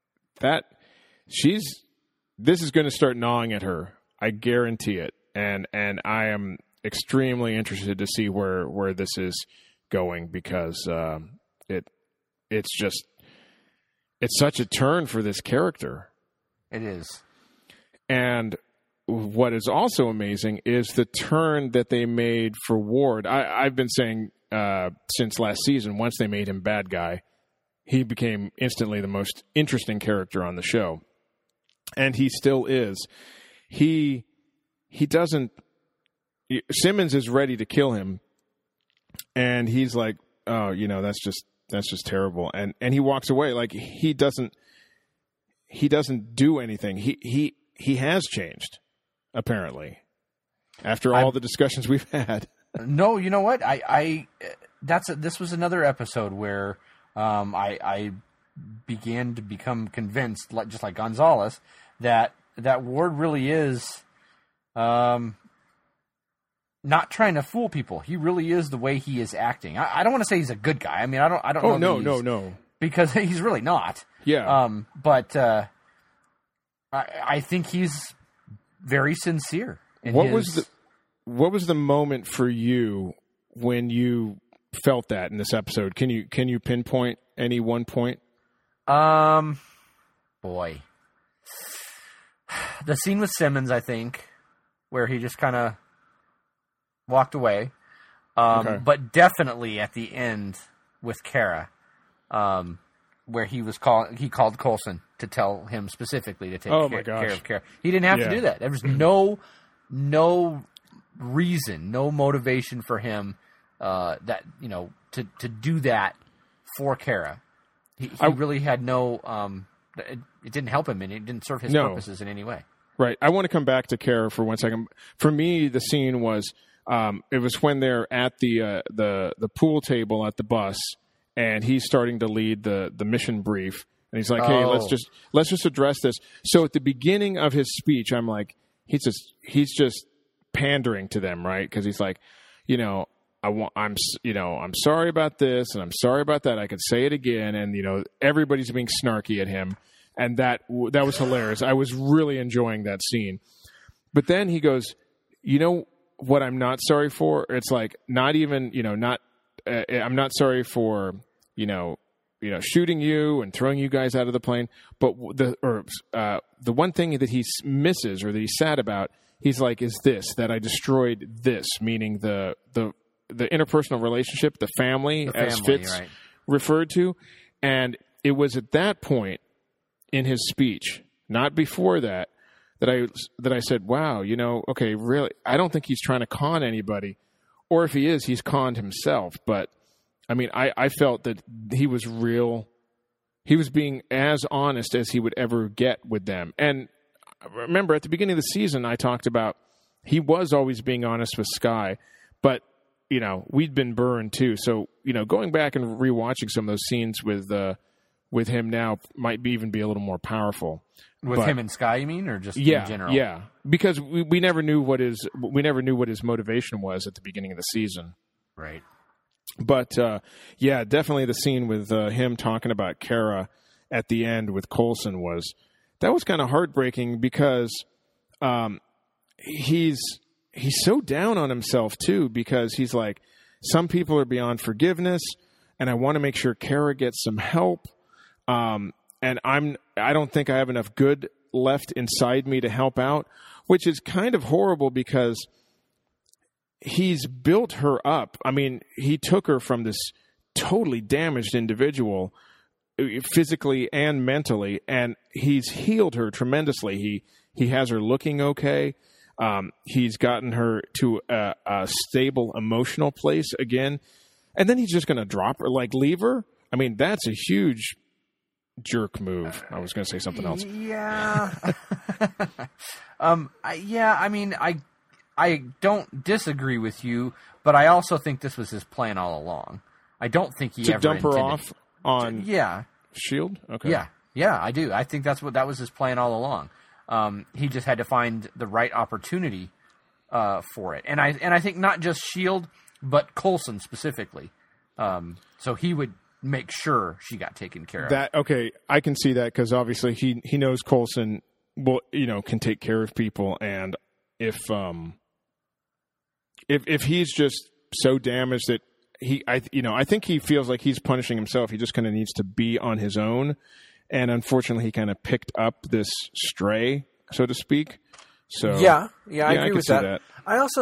this is going to start gnawing at her. I guarantee it. And I am extremely interested to see where this is going because it's such a turn for this character. It is. And what is also amazing is the turn that they made for Ward. I've been saying since last season, once they made him bad guy, he became instantly the most interesting character on the show. And he still is. He doesn't... Simmons is ready to kill him, and he's like, oh, that's just terrible. And he walks away. Like, he doesn't do anything. He has changed, apparently, after all the discussions we've had. No, you know what? This was another episode where I began to become convinced, just like Gonzalez, that Ward really is not trying to fool people. He really is the way he is acting. I don't want to say he's a good guy. I mean, I don't know. Oh, no. Because he's really not. Yeah. But I think he's very sincere. What was the moment for you when you felt that in this episode? Can you pinpoint any one point? Boy. The scene with Simmons, I think, where he just kind of walked away. Okay. But definitely at the end with Kara, where he called Coulson to tell him specifically to take care of Kara. He didn't have to do that. There was no reason, no motivation for him to do that for Kara. He really had no. It didn't help him, and it didn't serve his purposes in any way. Right. I want to come back to Kara for 1 second. For me, the scene was it was when they're at the pool table at the bus, and he's starting to lead the mission brief, and he's like, "Hey, let's just address this." So at the beginning of his speech, I'm like, he's just pandering to them, right? Because he's like, I'm sorry about this, and I'm sorry about that. I could say it again, and everybody's being snarky at him, and that was hilarious. I was really enjoying that scene. But then he goes, what I'm not sorry for? It's like not even, I'm not sorry for shooting you and throwing you guys out of the plane. But the one thing that he misses or that he's sad about, he's like, is this, that I destroyed this, meaning the interpersonal relationship, the family as Fitz referred to. And it was at that point in his speech, not before that I said, wow, okay, really, I don't think he's trying to con anybody, or if he is, he's conned himself. But I mean, I felt that he was real. He was being as honest as he would ever get with them. And remember, at the beginning of the season, I talked about he was always being honest with Skye, but we'd been burned too. So going back and rewatching some of those scenes with him now might even be a little more powerful. With him and Skye, you mean, or just in general? Yeah, because we never knew what his motivation was at the beginning of the season. Right. But definitely the scene with him talking about Kara at the end with Coulson was kind of heartbreaking because he's so down on himself too, because he's like, some people are beyond forgiveness, and I want to make sure Kara gets some help. And I don't think I have enough good left inside me to help out, which is kind of horrible because he's built her up. I mean, he took her from this totally damaged individual physically and mentally, and he's healed her tremendously. He has her looking okay. He's gotten her to a stable emotional place again. And then he's just going to drop her, like leave her. I mean, that's a huge jerk move. I was going to say something else. Yeah. I mean, I don't disagree with you, but I also think this was his plan all along. I don't think he ever dump her intended off on S.H.I.E.L.D.? Okay. Yeah, I do. I think that was his plan all along. He just had to find the right opportunity for it. And I think not just S.H.I.E.L.D., but Coulson specifically. So he would make sure she got taken care of. Okay, I can see that because obviously he knows Coulson can take care of people, and if he's just so damaged that I think he feels like he's punishing himself. He just kind of needs to be on his own, and unfortunately, he kind of picked up this stray, so to speak. So I agree with that. I also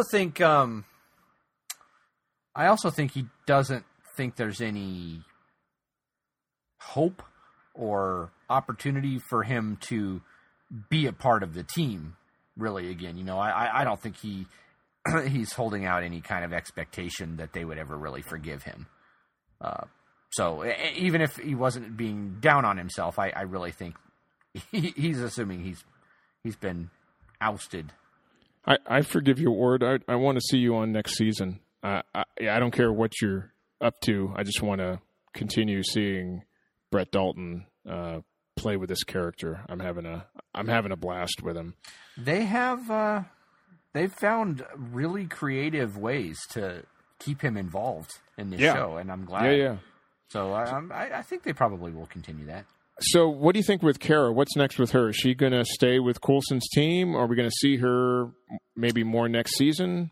think he doesn't think there's any hope or opportunity for him to be a part of the team really again. I don't think he's holding out any kind of expectation that they would ever really forgive him. So even if he wasn't being down on himself, I really think he's assuming he's been ousted. I forgive you, Ward. I want to see you on next season. I don't care what you're up to. I just want to continue seeing Brett Dalton play with this character. I'm having a blast with him. They've found really creative ways to keep him involved in this show, and I'm glad. Yeah. So I think they probably will continue that. So what do you think with Kara? What's next with her? Is she going to stay with Coulson's team? Are we going to see her maybe more next season?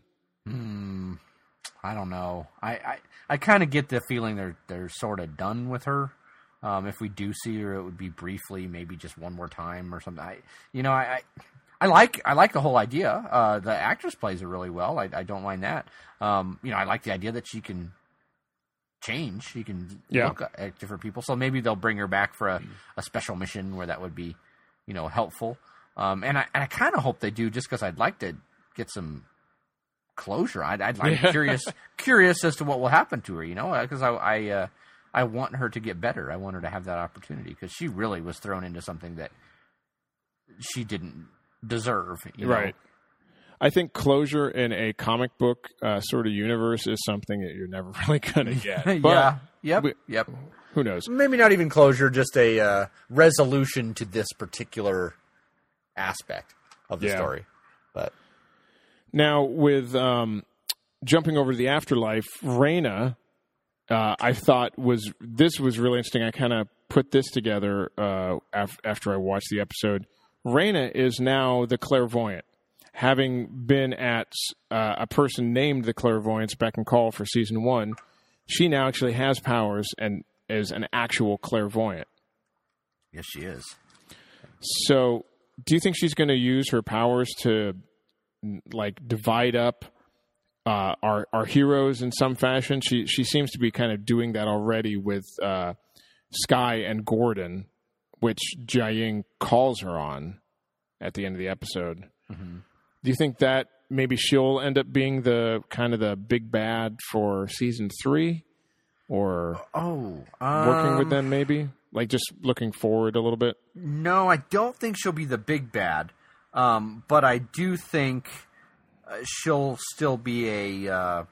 I don't know. I kind of get the feeling they're sort of done with her. If we do see her, it would be briefly, maybe just one more time or something. I like the whole idea. The actress plays it really well. I don't mind that. I like the idea that she can change. She can look at different people. So maybe they'll bring her back for a special mission where that would be, helpful. And I kind of hope they do, just because I'd like to get some closure. I'm curious as to what will happen to her. Because I want her to get better. I want her to have that opportunity because she really was thrown into something that she didn't deserve. Right. I think closure in a comic book sort of universe is something that you're never really going to get. But Yep. Who knows? Maybe not even closure, just a resolution to this particular aspect of the story. But now with jumping over to the afterlife, Raina, I thought this was really interesting. I kind of put this together after I watched the episode. Raina is now the clairvoyant, having been at a person named the Clairvoyance beck and call for season 1. she now actually has powers and is an actual clairvoyant. Yes, she is. So, do you think she's going to use her powers to, like, divide up our heroes in some fashion? She seems to be kind of doing that already with Skye and Gordon, which Jiaying calls her on at the end of the episode. Mm-hmm. Do you think that maybe she'll end up being the kind of the big bad for season 3, or working with them maybe? Like, just looking forward a little bit? No, I don't think she'll be the big bad. But I do think she'll still be a,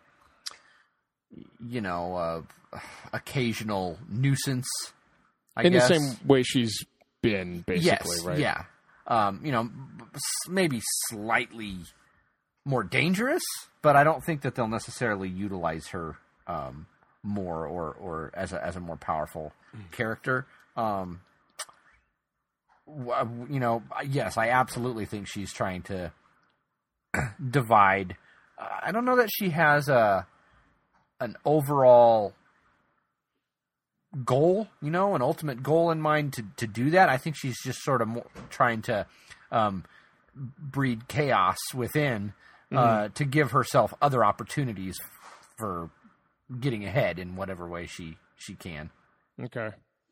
occasional nuisance, I guess. In the same way she's been, basically, yes, right? Yeah. Maybe slightly more dangerous, but I don't think that they'll necessarily utilize her more or as a more powerful character. Yes, I absolutely think she's trying to divide. I don't know that she has an overall goal, an ultimate goal in mind to do that. I think she's just sort of trying to breed chaos within to give herself other opportunities for getting ahead in whatever way she can. Okay.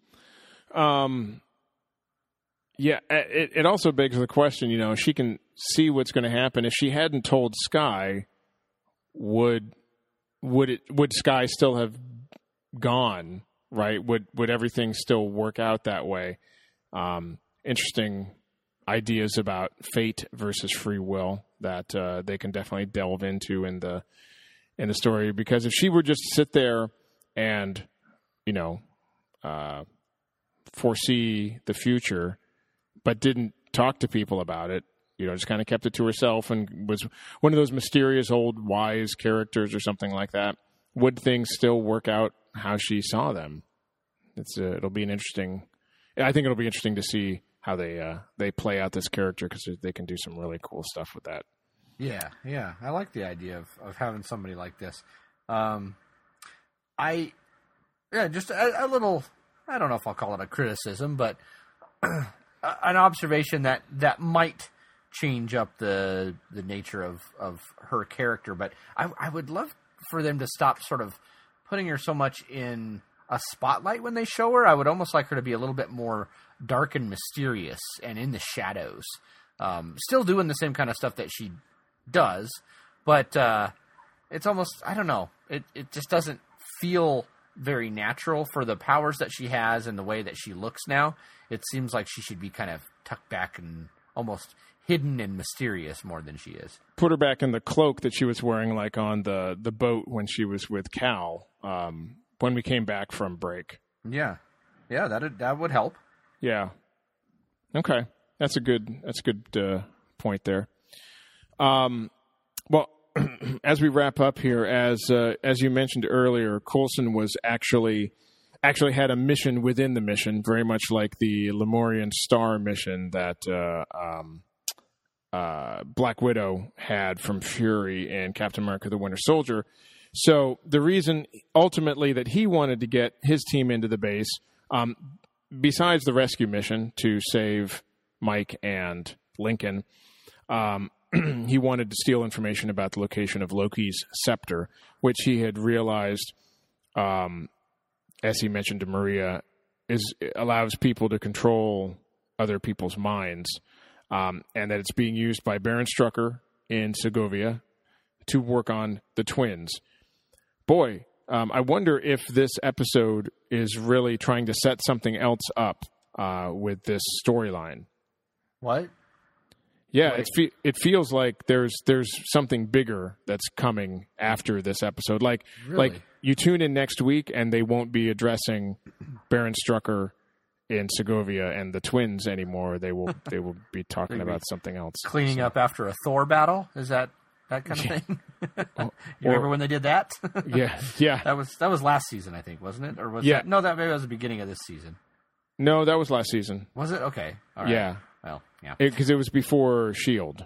Yeah, it also begs the question, she can see what's going to happen. If she hadn't told Skye, would Skye still have gone, right? Would everything still work out that way? Interesting ideas about fate versus free will that they can definitely delve into in the story, because if she would just sit there and, foresee the future, but didn't talk to people about it, just kind of kept it to herself and was one of those mysterious old wise characters or something like that, would things still work out how she saw them? It'll be I think it'll be interesting to see how they play out this character, because they can do some really cool stuff with that. Yeah. I like the idea of having somebody like this. Just a little, I don't know if I'll call it a criticism, but an observation that might change up the nature of her character. But I would love for them to stop sort of putting her so much in a spotlight when they show her. I would almost like her to be a little bit more dark and mysterious and in the shadows. Still doing the same kind of stuff that she does, but it's almost, I don't know, it just doesn't feel very natural for the powers that she has and the way that she looks now. It seems like she should be kind of tucked back and almost hidden and mysterious more than she is. Put her back in the cloak that she was wearing, like on the boat when she was with Cal, when we came back from break. Yeah, that would help. Yeah. Okay, that's a good point there. Well, as we wrap up here, as you mentioned earlier, Coulson was actually had a mission within the mission, very much like the Lemurian Star mission that Black Widow had from Fury and Captain America: The Winter Soldier. So the reason ultimately that he wanted to get his team into the base, besides the rescue mission to save Mike and Lincoln, he wanted to steal information about the location of Loki's scepter, which he had realized, as he mentioned to Maria, allows people to control other people's minds, and that it's being used by Baron Strucker in Segovia to work on the twins. Boy, I wonder if this episode is really trying to set something else up with this storyline. What? Yeah, it feels like there's something bigger that's coming after this episode. Like you tune in next week and they won't be addressing Baron Strucker in Segovia and the twins anymore. They will be talking about something else. Cleaning up after a Thor battle? Is that kind of thing? You remember when they did that? Yeah. That was last season, I think, wasn't it? Or was that? No, that maybe was the beginning of this season. No, that was last season. Was it? Okay. All right. Yeah. Well, yeah. Because it was before S.H.I.E.L.D.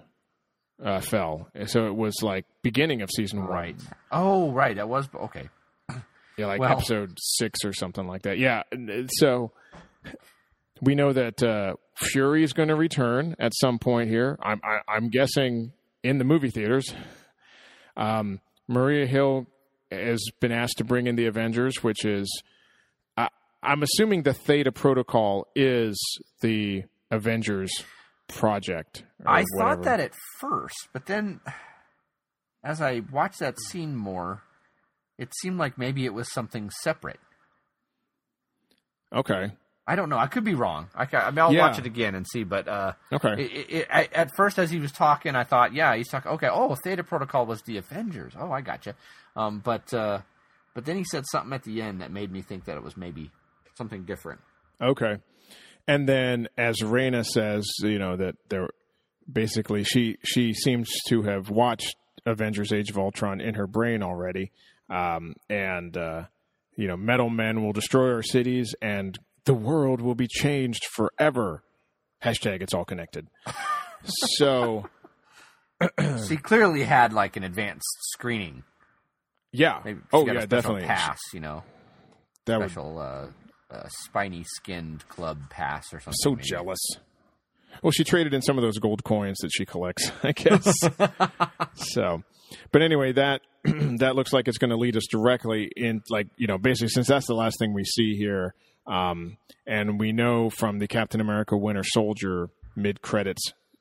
Fell. So it was like beginning of season 1. Right. Oh, right. That was... Okay. Yeah, like Well- episode 6 or something like that. Yeah, so we know that Fury is going to return at some point here. I'm guessing in the movie theaters. Maria Hill has been asked to bring in the Avengers, which is, I'm assuming the Theta Protocol is the Avengers project. or I whatever. thought that at first, but then as I watched that scene more, it seemed like maybe it was something separate. Okay. I don't know. I could be wrong. I'll Yeah. watch it again and see. But Okay. at first, as he was talking, I thought, yeah, he's talking. Okay, Theta Protocol was the Avengers. Oh, I gotcha. But then he said something at the end that made me think that it was maybe something different. Okay. And then, as Raina says, that there basically she seems to have watched Avengers: Age of Ultron in her brain already, metal men will destroy our cities and the world will be changed forever. Hashtag it's all connected. So, She clearly had like an advanced screening. yeah. Maybe she Oh, got a yeah, special definitely. pass, That would special spiny-skinned club pass or something. so maybe. jealous. Well, she traded in some of those gold coins that she collects, I guess. So, but anyway, that that looks like it's going to lead us directly in, basically, since that's the last thing we see here, and we know from the Captain America Winter Soldier mid-credits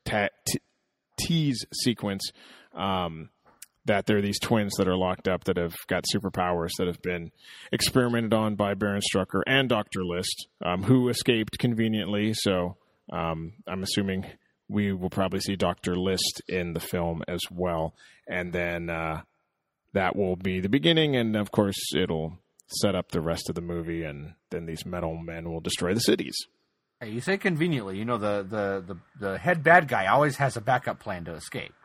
tease sequence that there are these twins that are locked up that have got superpowers that have been experimented on by Baron Strucker and Dr. List, who escaped conveniently. So I'm assuming we will probably see Dr. List in the film as well. And then that will be the beginning. And, of course, it'll set up the rest of the movie. And then these metal men will destroy the cities. Hey, you say conveniently. The head bad guy always has a backup plan to escape.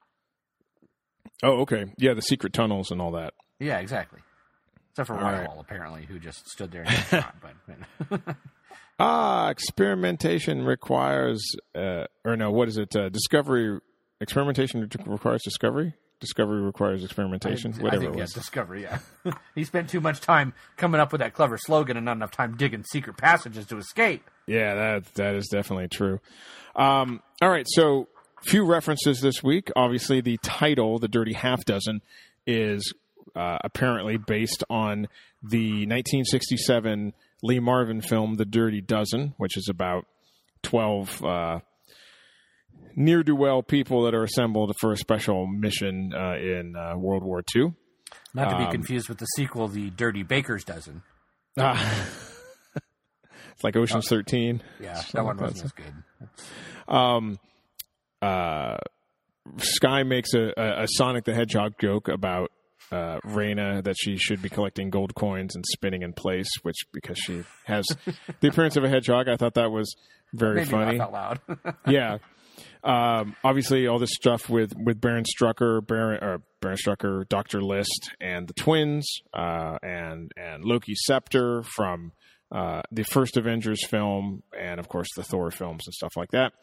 Oh, okay. Yeah, the secret tunnels and all that. Yeah, exactly. Except for All Rydell, right. apparently, who just stood there and got shot. But Experimentation requires, what is it? Discovery. Experimentation requires discovery. Discovery requires experimentation. I Whatever think, it was. Discovery, yeah. He spent too much time coming up with that clever slogan and not enough time digging secret passages to escape. Yeah, that is definitely true. All right, so few references this week. Obviously, the title, The Dirty Half Dozen, is apparently based on the 1967 Lee Marvin film, The Dirty Dozen, which is about 12 ne'er-do-well people that are assembled for a special mission in World War II. Not to be confused with the sequel, The Dirty Baker's Dozen. It's like Ocean's 13. Yeah, that one wasn't as good. Sky makes a Sonic the Hedgehog joke about Raina that she should be collecting gold coins and spinning in place, which because she has the appearance of a hedgehog, I thought that was very Made me funny. laugh out loud. Yeah. Obviously, all this stuff with Baron Strucker, Dr. List, and the twins, and Loki Scepter from the first Avengers film, and of course the Thor films and stuff like that.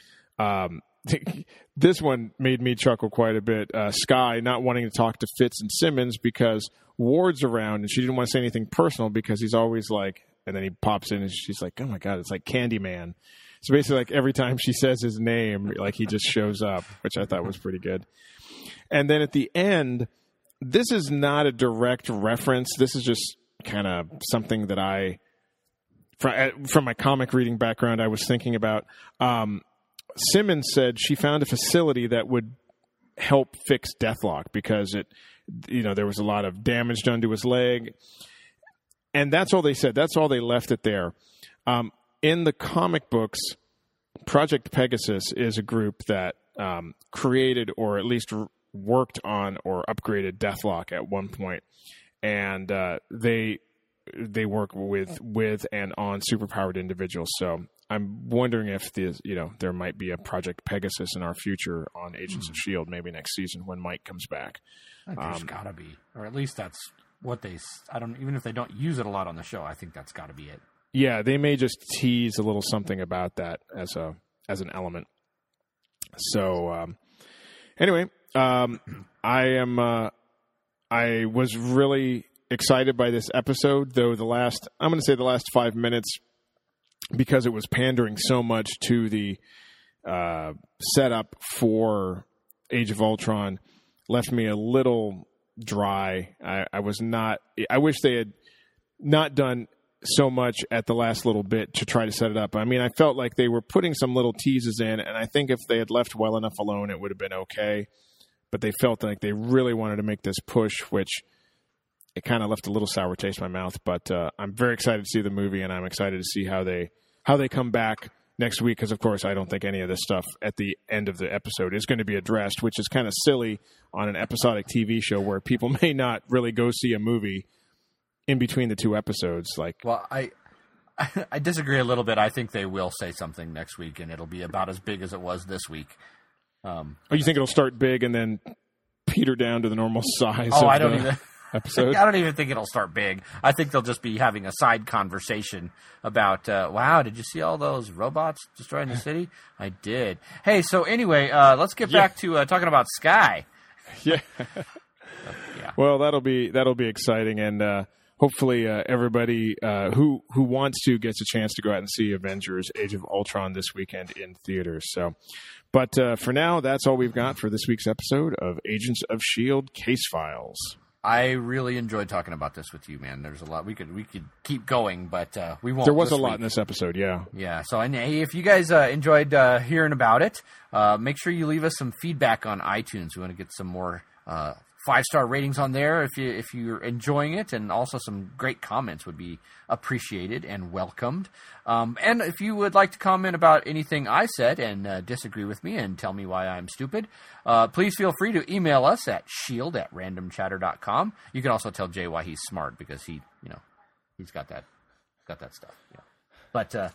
This one made me chuckle quite a bit. Sky not wanting to talk to Fitz and Simmons because Ward's around, and she didn't want to say anything personal because he's always like, and then he pops in and she's like, oh my God, it's like Candyman. So basically, like every time she says his name, like he just shows up, which I thought was pretty good. And then at the end, this is not a direct reference. This is just kind of something that from my comic reading background, I was thinking about. Simmons said she found a facility that would help fix Deathlock because there was a lot of damage done to his leg. And that's all they said. That's all they left it there. In the comic books, Project Pegasus is a group that created or at least worked on or upgraded Deathlock at one point. And they work with and on superpowered individuals. So I'm wondering if there might be a Project Pegasus in our future on Agents of S.H.I.E.L.D. maybe next season when Mike comes back. I think there's got to be. Or at least that's what even if they don't use it a lot on the show, I think that's got to be it. Yeah, they may just tease a little something about that as an element. So anyway, I was really excited by this episode, though I'm going to say the last 5 minutes, because it was pandering so much to the setup for Age of Ultron, left me a little dry. I wish they had not done so much at the last little bit to try to set it up. I mean, I felt like they were putting some little teases in, and I think if they had left well enough alone, it would have been okay. But they felt like they really wanted to make this push, which it kind of left a little sour taste in my mouth. But I'm very excited to see the movie, and I'm excited to see how they come back next week, because, of course, I don't think any of this stuff at the end of the episode is going to be addressed, which is kind of silly on an episodic TV show where people may not really go see a movie in between the two episodes. Well, I disagree a little bit. I think they will say something next week, and it'll be about as big as it was this week. You think it'll start big and then peter down to the normal size of the episode? I don't even think it'll start big. I think they'll just be having a side conversation about, wow, did you see all those robots destroying the city? I did. Hey, so anyway, let's get back to talking about Sky. Yeah. Well, that'll be exciting, and hopefully everybody who wants to gets a chance to go out and see Avengers Age of Ultron this weekend in theaters. So, but for now, that's all we've got for this week's episode of Agents of S.H.I.E.L.D. Case Files. I really enjoyed talking about this with you, man. There's a lot. We could keep going, but we won't. There was a lot in this episode, yeah. Yeah, so and hey, if you guys enjoyed hearing about it, make sure you leave us some feedback on iTunes. We want to get some more 5-star ratings on there if you're enjoying it, and also some great comments would be appreciated and welcomed. And if you would like to comment about anything I said and disagree with me and tell me why I'm stupid, please feel free to email us at shield@randomchatter.com. You can also tell Jay why he's smart, because he's got that stuff. Yeah. But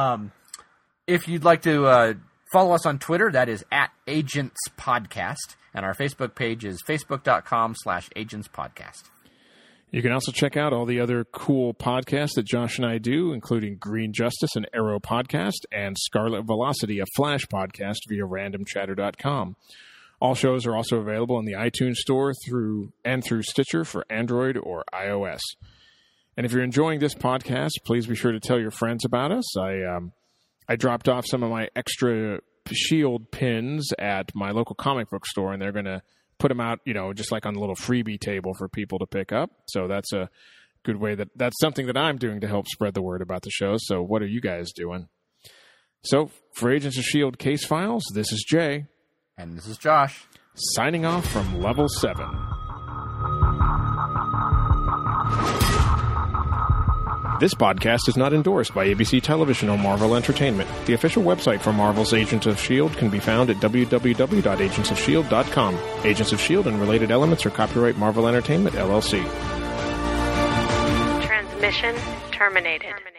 if you'd like to follow us on Twitter, that is @AgentsPodcast. And our Facebook page is facebook.com/agentspodcast. You can also check out all the other cool podcasts that Josh and I do, including Green Justice, an Arrow podcast, and Scarlet Velocity, a Flash podcast, via randomchatter.com. All shows are also available in the iTunes Store through Stitcher for Android or iOS. And if you're enjoying this podcast, please be sure to tell your friends about us. I dropped off some of my extra S.H.I.E.L.D. pins at my local comic book store, and they're going to put them out, just like on a little freebie table for people to pick up. So that's a good way that's something that I'm doing to help spread the word about the show. So what are you guys doing? So for Agents of S.H.I.E.L.D. Case Files, this is Jay. And this is Josh. Signing off from Level 7. This podcast is not endorsed by ABC Television or Marvel Entertainment. The official website for Marvel's Agents of S.H.I.E.L.D. can be found at www.agentsofshield.com. Agents of S.H.I.E.L.D. and related elements are copyright Marvel Entertainment, LLC. Transmission terminated.